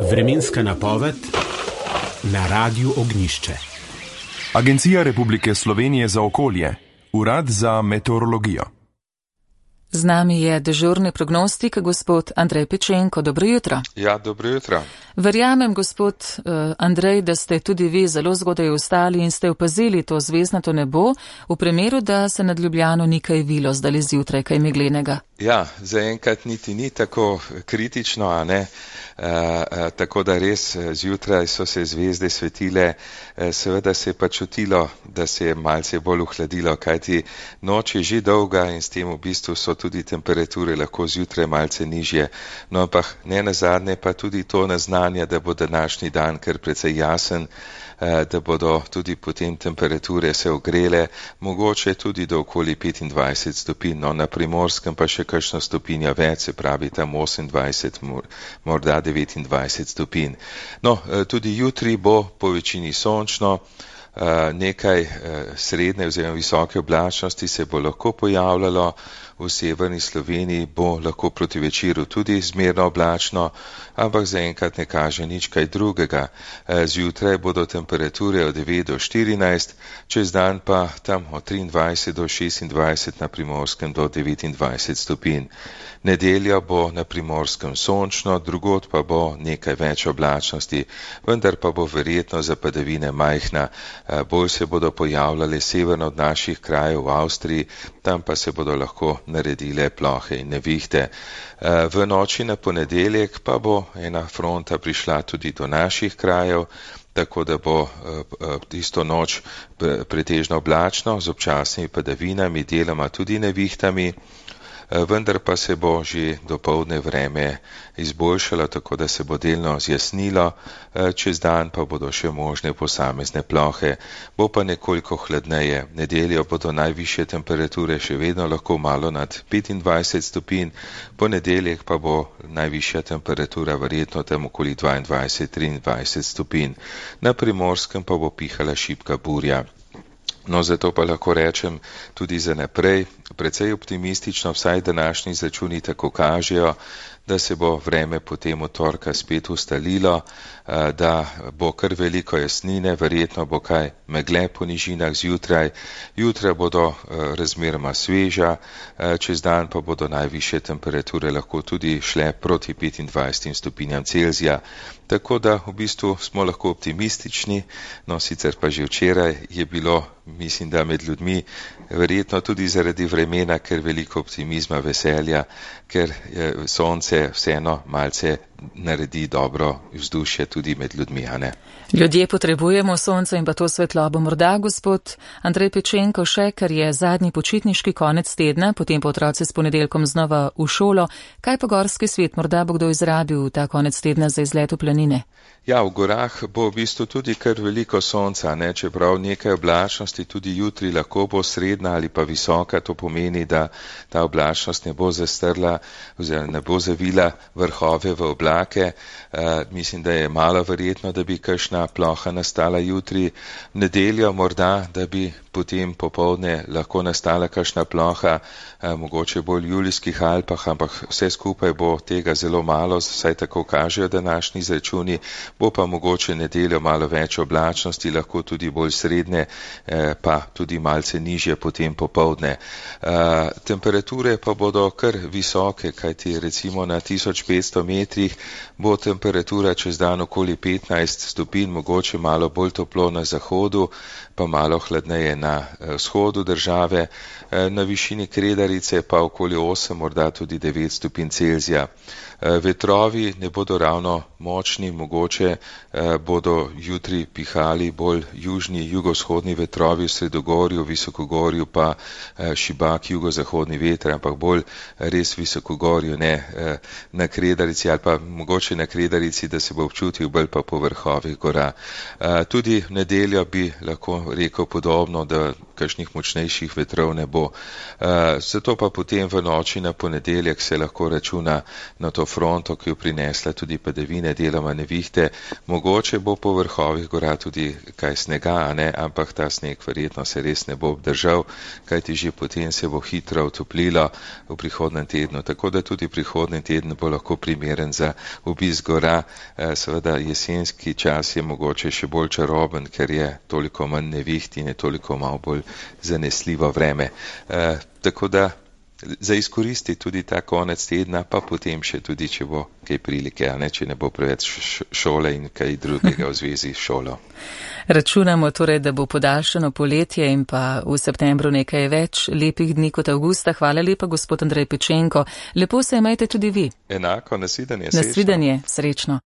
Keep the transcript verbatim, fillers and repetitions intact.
Vremenska napoved na Radiu Ognjišče. Agencija Republike Slovenije za okolje, Urad za meteorologijo. Z nami je dežurni prognostik, gospod Andrej Pečenko. Dobro jutro. Ja, dobro jutro. Verjamem, gospod uh, Andrej, da ste tudi vi zelo zgodaj vstali in ste opazili to zvezdnato nebo, v primeru, da se nad Ljubljano ni kaj vilo zdaj zjutraj, kaj meglenega. Ja, zaenkrat niti ni tako kritično, a ne? Uh, uh, tako da res zjutraj so se zvezde svetile, uh, seveda se je pa čutilo, da se je malce bolj ohladilo, kajti noč je že dolga in s tem v bistvu so tudi temperature lahko zjutraj malce nižje. No, ampak ne nazadnje pa tudi to naznanja, da bo današnji dan kar precej jasen, uh, da bodo tudi potem temperature se ogrele, mogoče tudi do okoli petindvajset stopinj, no na Primorskem pa še kakšno stopinja več, se pravi tam osemindvajset, morda devetindvajset stopinj. No, tudi jutri bo po večini sončno, nekaj srednje oziroma visoke oblačnosti se bo lahko pojavljalo, v severni Sloveniji bo lahko proti večeru tudi zmerno oblačno, ampak zaenkrat ne kaže nič kaj drugega. Zjutraj bodo temperature od devet do štirinajst, čez dan pa tam od triindvajset do šestindvajset, na Primorskem do devetindvajset stopinj. Nedelja bo na Primorskem sončno, drugod pa bo nekaj več oblačnosti, vendar pa bo verjetno za padavine majhna. Bolj se bodo pojavljale severno od naših krajev v Avstriji, tam pa se bodo lahko naredile plohe in nevihte. V noči na ponedeljek pa bo ena fronta prišla tudi do naših krajev, tako da bo tisto noč pretežno oblačno z občasnimi padavinami, deloma tudi nevihtami, vendar pa se bo že dopoldne vreme izboljšalo, tako da se bo delno zjasnilo, čez dan pa bodo še možne posamezne plohe, bo pa nekoliko hladneje. Nedeljo bodo najvišje temperature še vedno lahko malo nad petindvajset stopinj, ponedeljek pa bo najvišja temperatura verjetno tam okoli dvaindvajset do triindvajset stopinj. Na Primorskem pa bo pihala šibka burja. No, zato pa lahko rečem tudi za naprej, precej optimistično, vsaj današnji izračuni tako kažejo, da se bo vreme potem od torka spet ustalilo, da bo kar veliko jasnine, verjetno bo kaj megle po nižinah zjutraj, jutra bodo razmeroma sveža, čez dan pa bodo najvišje temperature lahko tudi šle proti petindvajsetim stopinjam Celzija. Tako da v bistvu smo lahko optimistični, no sicer pa že včeraj je bilo, mislim, da med ljudmi, verjetno tudi zaradi vremena, ker veliko optimizma, veselja, ker sonce vseeno malce naredi dobro vzdušje tudi med ljudmi, a ne? Ljudje potrebujemo sonce in pa to svetlobo. Morda, gospod Andrej Pečenko, še, ker je zadnji počitniški konec tedna, potem pa otroci s ponedeljkom znova v šolo. Kaj pa gorski svet? Morda bo kdo izrabil ta konec tedna za izlet v planine? Ja, v gorah bo v bistvu tudi kar veliko sonca, ne, čeprav nekaj oblačnosti tudi jutri lahko bo srednja ali pa visoka, to pomeni, da ta oblačnost ne bo zastrla oziroma ne bo zavila vrhove v oblake. E, mislim, da je malo verjetno, da bi kakšna ploha nastala jutri. V nedeljo morda, da bi potem popoldne lahko nastala kakšna ploha, e, mogoče bolj v Julijskih Alpah, ampak vse skupaj bo tega zelo malo, vsaj tako kažejo današnji izračuni. Bo pa mogoče nedeljo malo več oblačnosti, lahko tudi bolj srednje, eh, pa tudi malce nižje potem popoldne. Eh, temperature pa bodo kar visoke, kajti recimo na tisoč petsto metrih bo temperatura čez dan okoli petnajst stopinj, mogoče malo bolj toplo na zahodu, pa malo hladneje na vzhodu države, eh, na višini Kredarice pa okoli osem, morda tudi devet stopinj Celzija. Vetrovi ne bodo ravno močni, mogoče eh, bodo jutri pihali bolj južni, jugovzhodni vetrovi v Sredogorju, Visokogorju pa eh, šibak jugozahodni veter, ampak bolj res Visokogorju, ne eh, na Kredarici ali pa mogoče na Kredarici, da se bo občutil bolj pa po vrhovih gora. Eh, tudi v nedeljo bi lahko rekel podobno, da kakšnih močnejših vetrov ne bo. Eh, zato pa potem v noči na ponedeljek se lahko računa na to fronto, ki jo prinesla tudi padavine, deloma nevihte. Mogoče bo po vrhovih gora tudi kaj snega, a ne, ampak ta sneg verjetno se res ne bo obdržal, kajti že potem se bo hitro utoplilo v prihodnem tednu. Tako da tudi prihodnji teden bo lahko primeren za obisk gora. Seveda jesenski čas je mogoče še bolj čaroben, ker je toliko manj neviht in je toliko malo bolj zanesljivo vreme. E, tako da za izkoristi tudi ta konec tedna, pa potem še tudi, če bo kaj prilike, a ne, če ne bo preveč šole in kaj drugega v zvezi s šolo. Računamo torej, da bo podaljšano poletje in pa v septembru nekaj več lepih dni kot avgusta. Hvala lepa, gospod Andrej Pečenko. Lepo se imejte tudi vi. Enako, nasvidenje, srečno. Nasvidenje, srečno.